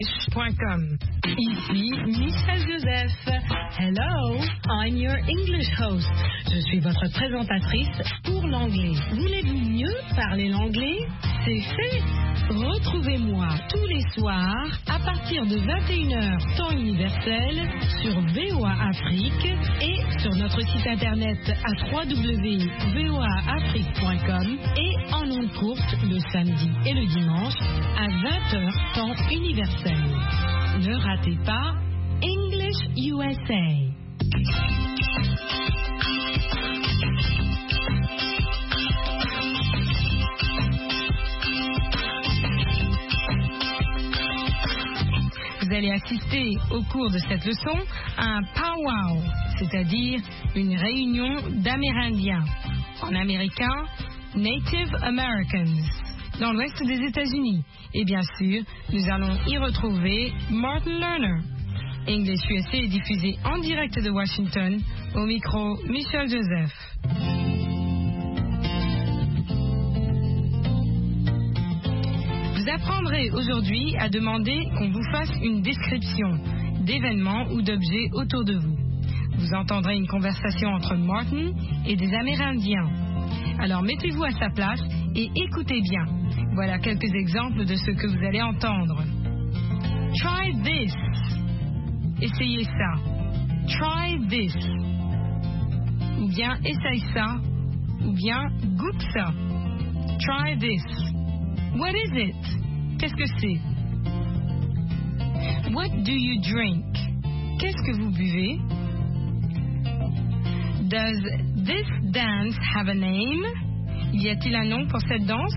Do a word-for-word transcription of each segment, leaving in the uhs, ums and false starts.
point com. Ici Michel Joseph. Hello, I'm your English host. Je suis votre présentatrice pour l'anglais. Voulez-vous mieux parler l'anglais? C'est fait. Retrouvez-moi tous les soirs à partir de vingt et une heures temps universel sur V O A Afrique et sur notre site internet à w w w point v o a afrique point com et en ondes courtes le samedi et le dimanche à vingt heures temps universel. Ne ratez pas English U S A. Vous allez assister au cours de cette leçon à un powwow, c'est-à-dire une réunion d'Amérindiens. En américain, Native Americans, dans l'ouest des États-Unis. Et bien sûr, nous allons y retrouver Martin Lerner. English U S A est diffusé en direct de Washington, au micro Michel Joseph. Vous apprendrez aujourd'hui à demander qu'on vous fasse une description d'événements ou d'objets autour de vous. Vous entendrez une conversation entre Martin et des Amérindiens. Alors mettez-vous à sa place et écoutez bien. Voilà quelques exemples de ce que vous allez entendre. Try this. Essayez ça. Try this. Ou bien essaye ça. Ou bien goûte ça. Try this. What is it? Qu'est-ce que c'est? What do you drink? Qu'est-ce que vous buvez? Does this dance have a name? Y a-t-il un nom pour cette danse?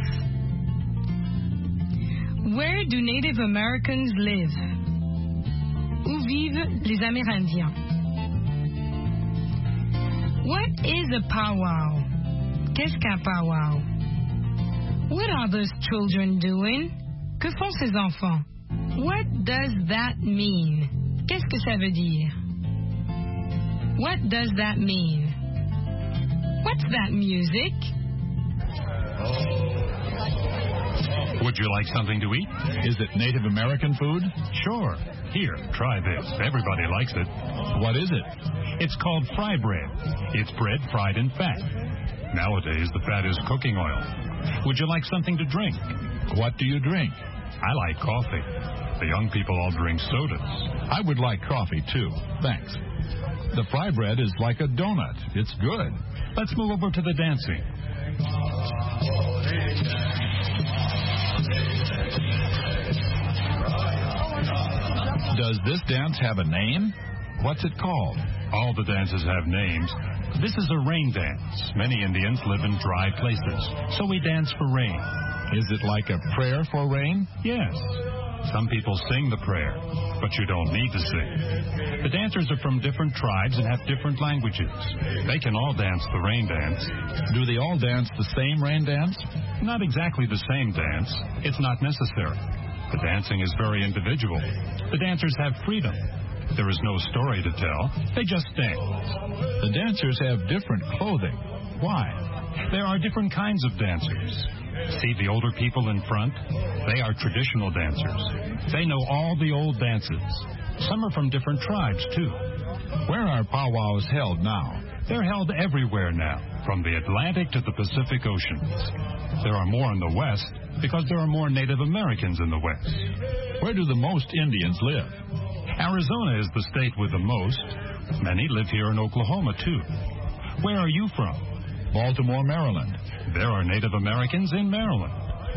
Where do Native Americans live? Où vivent les Amérindiens? What is a powwow? Qu'est-ce qu'un powwow? What are those children doing? Que font ces enfants? What does that mean? Qu'est-ce que ça veut dire? What does that mean? What's that music? Would you like something to eat? Is it Native American food? Sure. Here, try this. Everybody likes it. What is it? It's called fry bread. It's bread fried in fat. Nowadays, the fat is cooking oil. Would you like something to drink? What do you drink? I like coffee. The young people all drink sodas. I would like coffee, too. Thanks. The fry bread is like a donut. It's good. Let's move over to the dancing. Does this dance have a name? What's it called? All the dances have names. This is a rain dance. Many Indians live in dry places, so we dance for rain. Is it like a prayer for rain? Yes. Some people sing the prayer, but you don't need to sing. The dancers are from different tribes and have different languages. They can all dance the rain dance. Do they all dance the same rain dance? Not exactly the same dance. It's not necessary. The dancing is very individual. The dancers have freedom. There is no story to tell. They just dance. The dancers have different clothing. Why? There are different kinds of dancers. See the older people in front? They are traditional dancers. They know all the old dances. Some are from different tribes, too. Where are powwows held now? They're held everywhere now, from the Atlantic to the Pacific Oceans. There are more in the West because there are more Native Americans in the West. Where do the most Indians live? Arizona is the state with the most. Many live here in Oklahoma, too. Where are you from? Baltimore, Maryland. There are Native Americans in Maryland.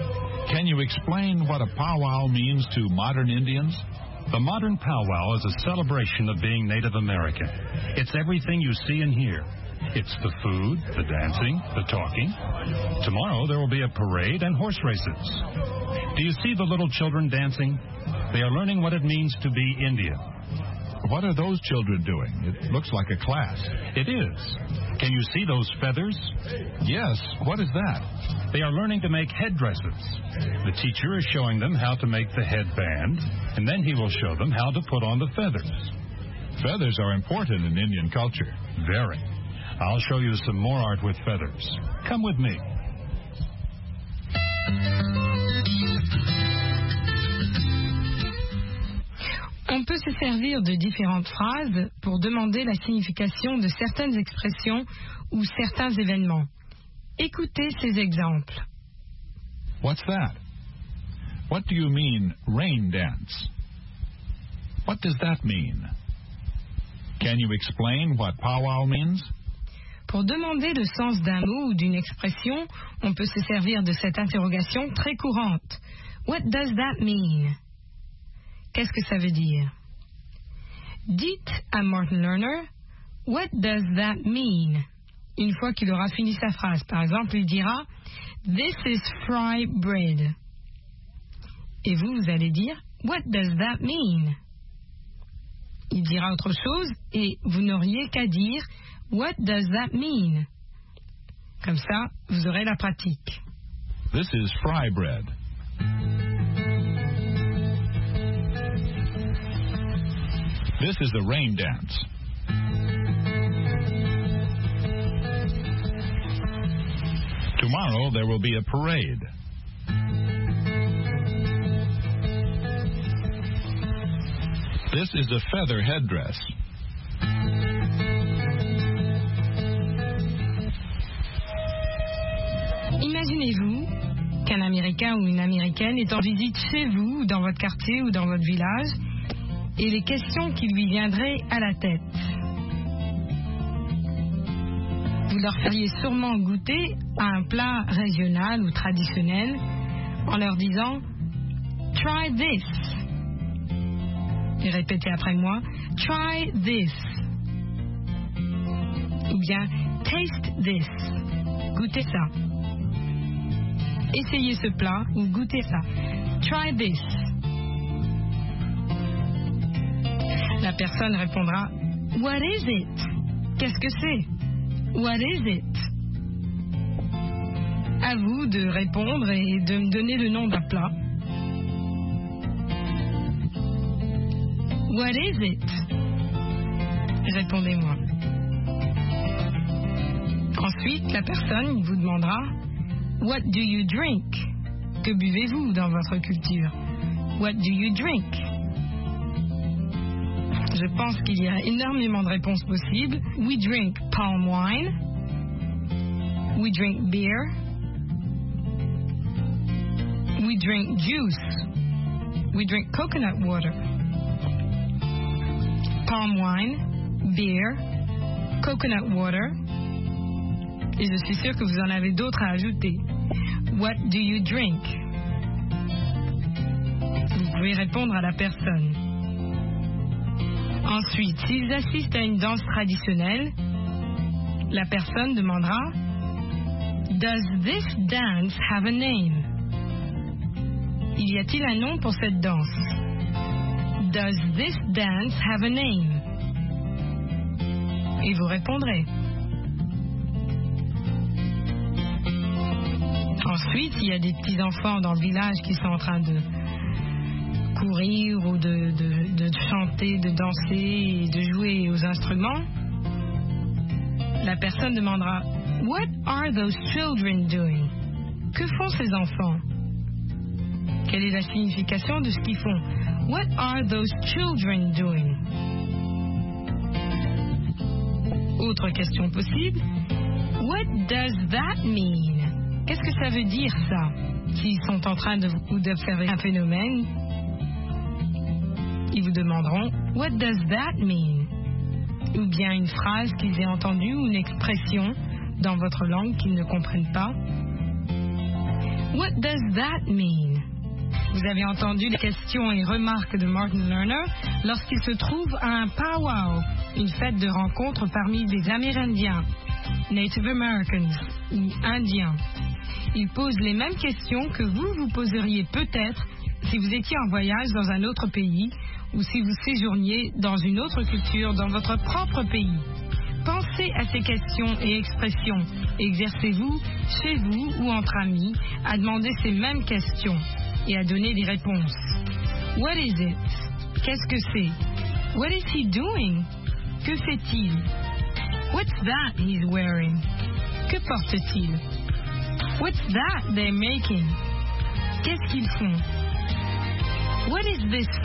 Can you explain what a powwow means to modern Indians? The modern powwow is a celebration of being Native American. It's everything you see and hear. It's the food, the dancing, the talking. Tomorrow there will be a parade and horse races. Do you see the little children dancing? They are learning what it means to be Indian. What are those children doing? It looks like a class. It is. Can you see those feathers? Yes. What is that? They are learning to make headdresses. The teacher is showing them how to make the headband, and then he will show them how to put on the feathers. Feathers are important in Indian culture. Very. I'll show you some more art with feathers. Come with me. On peut se servir de différentes phrases pour demander la signification de certaines expressions ou certains événements. Écoutez ces exemples. What's that? What do you mean, rain dance? What does that mean? Can you explain what powwow means? Pour demander le sens d'un mot ou d'une expression, on peut se servir de cette interrogation très courante. What does that mean? Qu'est-ce que ça veut dire? Dites à Martin Lerner, what does that mean? Une fois qu'il aura fini sa phrase, par exemple, il dira, this is fry bread. Et vous, vous allez dire, what does that mean? Il dira autre chose et vous n'auriez qu'à dire, what does that mean? Comme ça, vous aurez la pratique. This is fry bread. This is a rain dance. Tomorrow there will be a parade. This is a feather headdress. Imaginez-vous qu'un Américain ou une Américaine est en visite chez vous, dans votre quartier ou dans votre village, et les questions qui lui viendraient à la tête. Vous leur feriez sûrement goûter à un plat régional ou traditionnel en leur disant « Try this ». Et répétez après moi « Try this ». Ou bien « Taste this ». Goûtez ça. Essayez ce plat ou goûtez ça. « Try this ». La personne répondra « What is it ?» Qu'est-ce que c'est? What is it? À vous de répondre et de me donner le nom d'un plat. What is it? Répondez-moi. Ensuite, la personne vous demandera What do you drink? Que buvez-vous dans votre culture? What do you drink? Je pense qu'il y a énormément de réponses possibles. We drink palm wine. We drink beer. We drink juice. We drink coconut water. Palm wine, beer, coconut water. Et je suis sûre que vous en avez d'autres à ajouter. What do you drink? Vous pouvez répondre à la personne. Ensuite, s'ils assistent à une danse traditionnelle, la personne demandera Does this dance have a name? Y a-t-il un nom pour cette danse? Does this dance have a name? Et vous répondrez. Ensuite, il y a des petits enfants dans le village qui sont en train de courir ou de, de, de chanter, de danser et de jouer aux instruments. La personne demandera What are those children doing? Que font ces enfants? Quelle est la signification de ce qu'ils font? What are those children doing? Autre question possible. What does that mean? Qu'est-ce que ça veut dire ça? S'ils sont en train de, d'observer un phénomène, ils vous demanderont What does that mean? Ou bien une phrase qu'ils aient entendue ou une expression dans votre langue qu'ils ne comprennent pas. What does that mean? Vous avez entendu les questions et remarques de Martin Lerner lorsqu'il se trouve à un powwow, une fête de rencontre parmi des Amérindiens, Native Americans ou Indiens. Il pose les mêmes questions que vous vous poseriez peut-être si vous étiez en voyage dans un autre pays ou si vous séjourniez dans une autre culture dans votre propre pays. Pensez à ces questions et expressions. Exercez-vous, chez vous ou entre amis, à demander ces mêmes questions et à donner des réponses. What is it? Qu'est-ce que c'est? What is he doing? Que fait-il? What's that he's wearing? Que porte-t-il? What's that they're making? Qu'est-ce qu'ils font? What is this